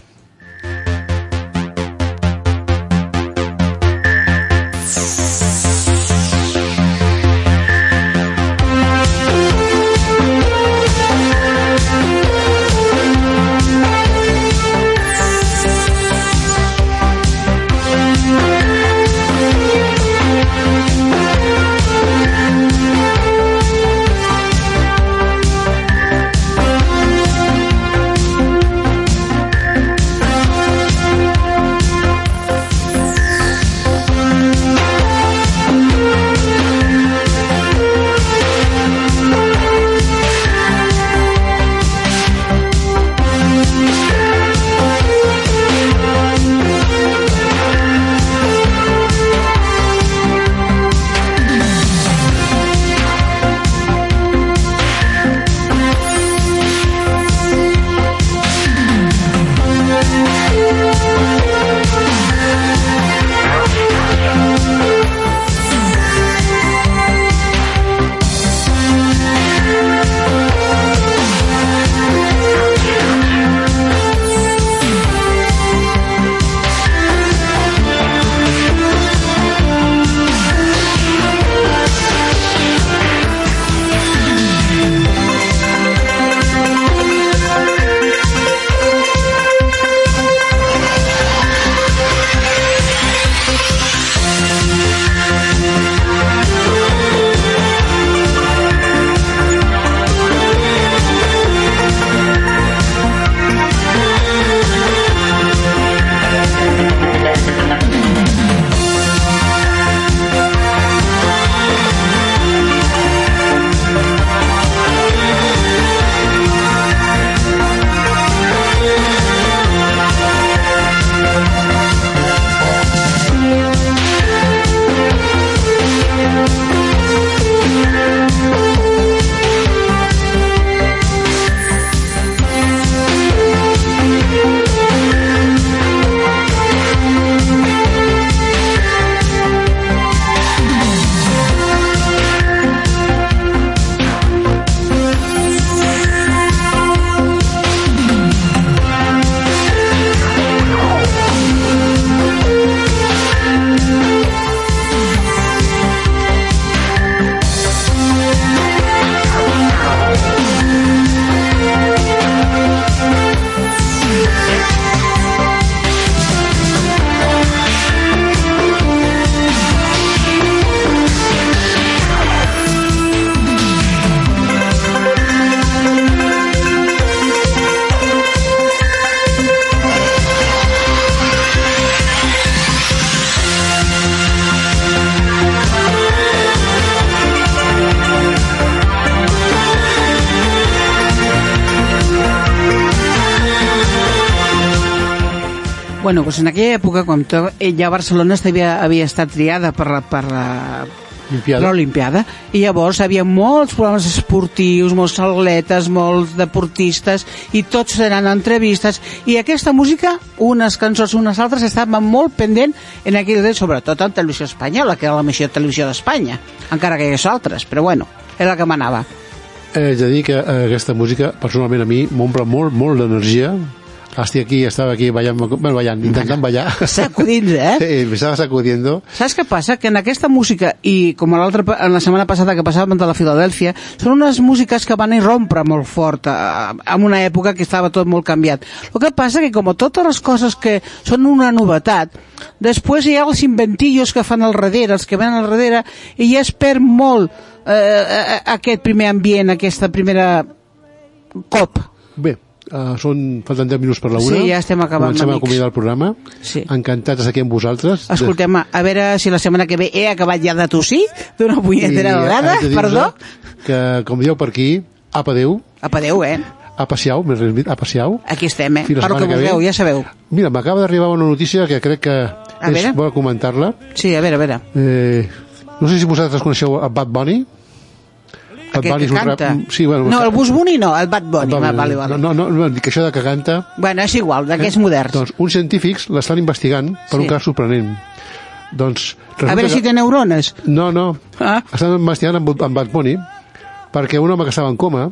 Bueno, doncs en aquella època, quan ja Barcelona havia, havia estat triada per la, per la, l'Olimpiada, i llavors hi havia molts programes esportius, molts atletes, molts deportistes, i tots eren entrevistes, i aquesta música, unes cançons, unes altres, estaven molt pendent en aquell temps, sobretot en televisió espanyola, que era la major televisió d'Espanya, encara que hi hagués altres, però bueno, era la que manava. He de dir que eh, aquesta música, personalment a mi, m'omple molt, molt d'energia. Estic aquí, estava aquí ballant, bueno, ballant, intentant ballar. Sacudint, eh? Sí, me estava sacudiendo. Saps què passa? Que en aquesta música, i com l'altra, en la setmana passada que passàvem de la Filadèlfia, són unes músiques que van irrompre molt fort, en una època que estava tot molt canviat. El que passa que, com totes les coses que són una novetat, després hi ha els inventillos que fan al darrere, els que venen al darrere, i ja es perd molt eh, aquest primer ambient, aquesta primera cop. Bé, Uh, són, falten deu minuts per la una. Sí, ja estem acabant, comencem amics. a acomiadar el programa. Sí. Encantats d'estar aquí amb vosaltres. Escoltem, a veure si la setmana que ve he acabat ja de tossir d'una punyetera vegada, perdó. Que, com dieu per aquí, apa Déu. Apa Déu, eh? Apa siau, més ben dit, apa siau. Aquí estem, eh? Per lo que vulgueu, ja sabeu. Mira, m'acaba d'arribar una notícia que crec que a és veure? bo comentar-la. Sí, a veure, a veure. Eh, no sé si vosaltres coneixeu a Bad Bunny. Aquest que canta? Rap... Sí, bueno, no, el Bus Bunny no, el Bad Bunny. Va, vale, vale. No, no, no, dic això de que canta... Bueno, és igual, d'aquests eh? moderns. Doncs uns científics l'estan investigant per sí. un cas sorprenent. Doncs... A veure que... si té neurones. No, no. Ah? Estan investigant amb, amb Bad Bunny perquè un home que estava en coma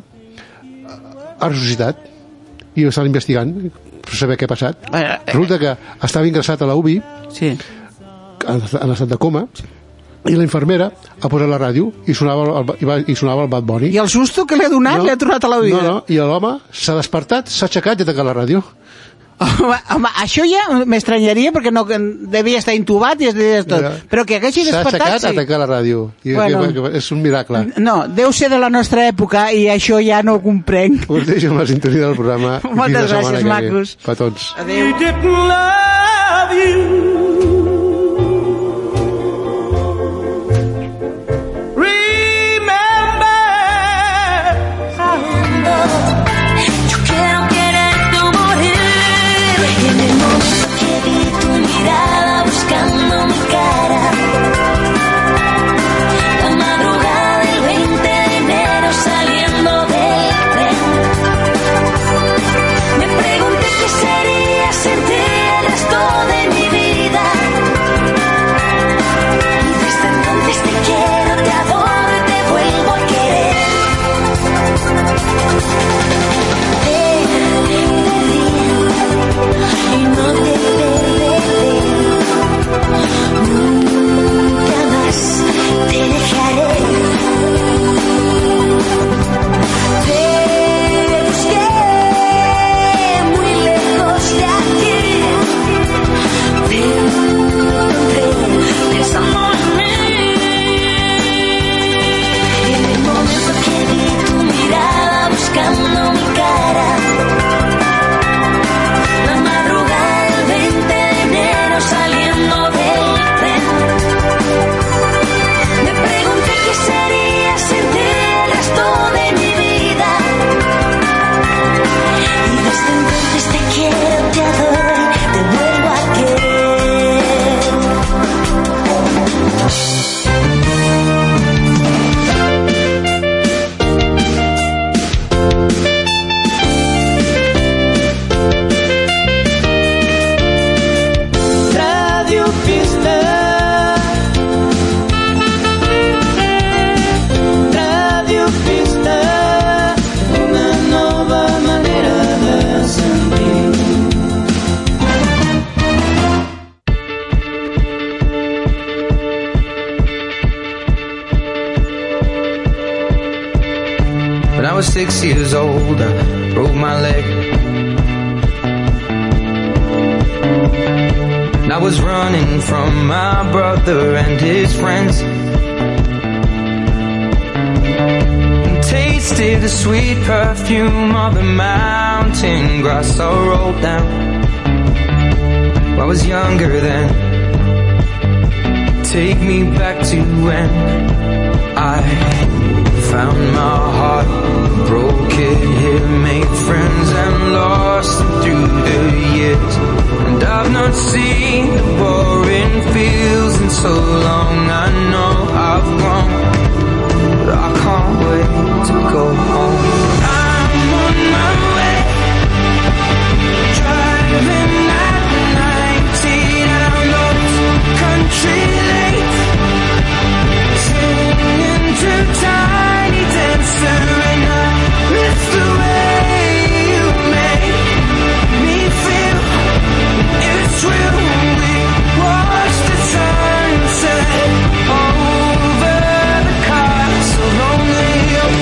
ha ressuscitat i estan investigant per saber què ha passat. Eh, eh. Resulta que estava ingressat a la U B I sí. en, en estat de coma, i la infermera ha posat la ràdio i sonava el, i va, i sonava el Bad Bunny. I el susto que li ha donat no, li ha tornat a la vida. No, no, i l'home s'ha despertat, s'ha aixecat i ha tancat la ràdio. Home, home, això ja m'estranyaria perquè no, devia estar intubat i es devia tot. Ja. Però que haguessi despertat... S'ha aixecat, sí. Ha tancat la ràdio. I, bueno, que, és un miracle. No, deu ser de la nostra època i això ja no ho comprenc. Us deixo amb la sintonia del programa. Moltes gràcies, macos. Per tots. Adéu. Buscando mi cara, la madrugada del veinte de enero saliendo del tren, me pregunté qué sería sentir el resto de mi vida, y desde entonces te quiero, te adoro y te vuelvo a querer. Te perdí y no te perderé. Nunca más te dejaré. Te busqué muy lejos de aquí. Te encontré pensando en mí. Y en el momento que vi tu mirada buscando mi cara, la madrugada del veinte de enero saliendo del tren, me pregunté qué sería sentir el resto de mi vida, y desde entonces te quiero, te adoro y te vuelvo a querer. When I was six years old, I broke my leg. And I was running from my brother and his friends, and tasted the sweet perfume of the mountain grass I rolled down. I was younger then. Take me back to when I found my heart, broke it here, made friends and lost them through the years. And I've not seen the boring fields in so long. I know I've grown, but I can't wait to go home. I'm on my way, driving at ninety down those country lanes, singing to Tiny Dancer, and I miss the way you make me feel. It's real when we watch the sunset over the castle on the hill.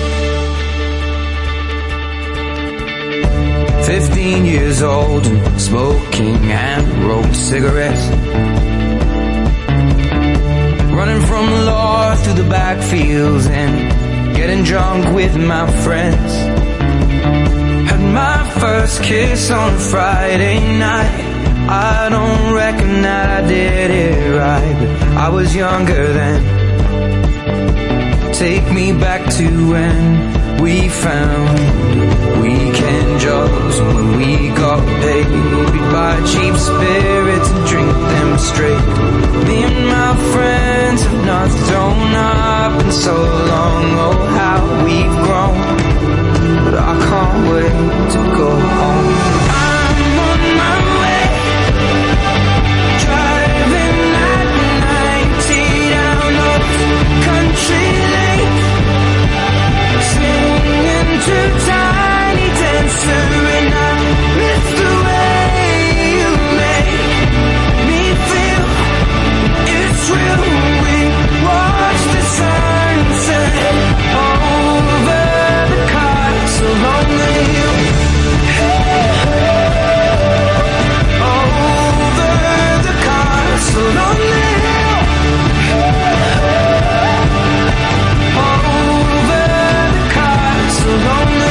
Fifteen years old and smoking hand-rolled cigarettes, running from the law through the backfields and getting drunk with my friends. Had my first kiss on a Friday night. I don't reckon that I did it right, but I was younger then. Take me back to when we found weekend jobs, when we got paid. We'd buy cheap spirits and drink them straight. Me and my friends have not thrown up in so long. Oh, how we've grown, but I can't wait to go home. I'm on my way, driving at ninety down those country lanes, singing to Tiny Dancer, and I miss the way you make me feel. It's real when we watch the sunset over the castle on the hill. Over the castle on the hill. Over the castle on the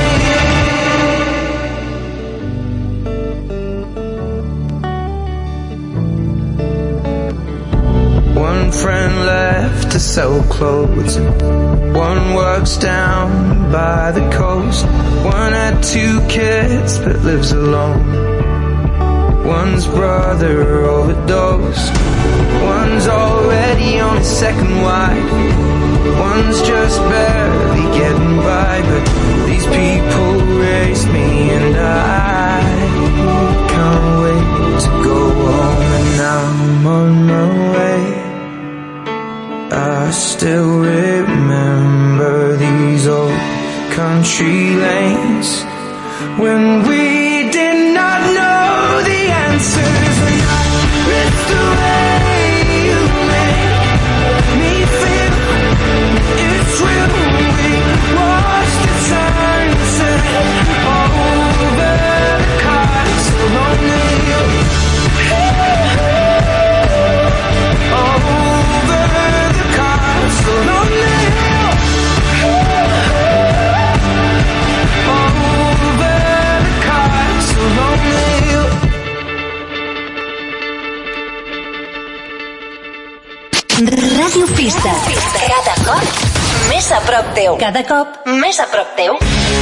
hill. One friend left to sell clothes, one works down by the coast, one had two kids but lives alone, one's brother overdosed, one's already on his second wife, one's just barely getting by. But these people raised me and I can't wait to go home. And I'm on my way, I still remember these old country lanes when we did not know the answers. And I miss the way you make me feel. It's real when we watch the sunset over the castle on the hill. Over the castle on the hill. Over the castle on the hill. Ràdio Pista. Cada cop més a prop teu. Cada cop més a prop teu.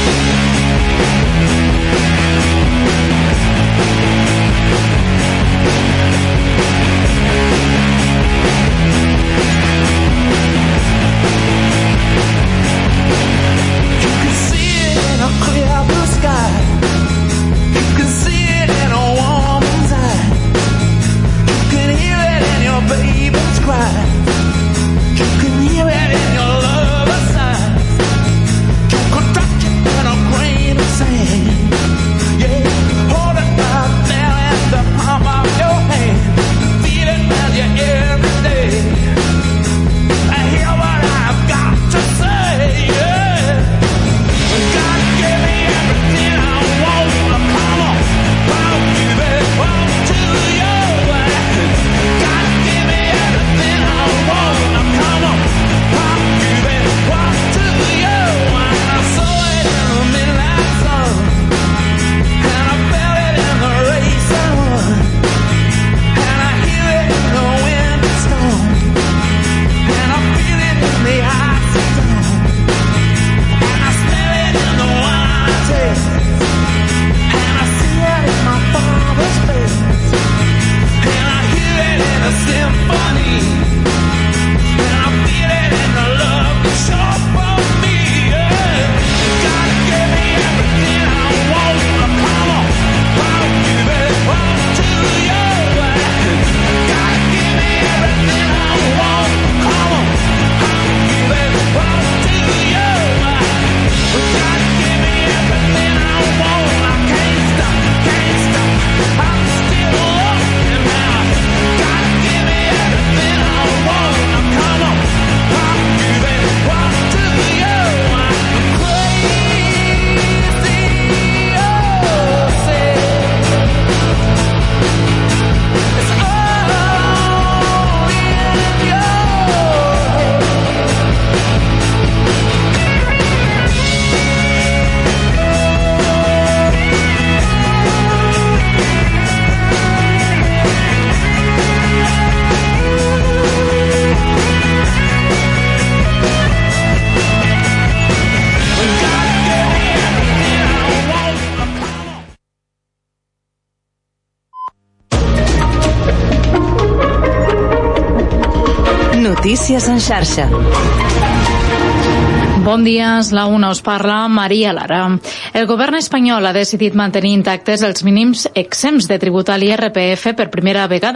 Baby's cry. You can hear it in your lover's eyes. You could touch it Notícies en xarxa. Bon dia, és la una, us parla Maria Lara. El govern espanyol ha decidit mantenir intactes els mínims exempts de tributar l'I R P F per primera vegada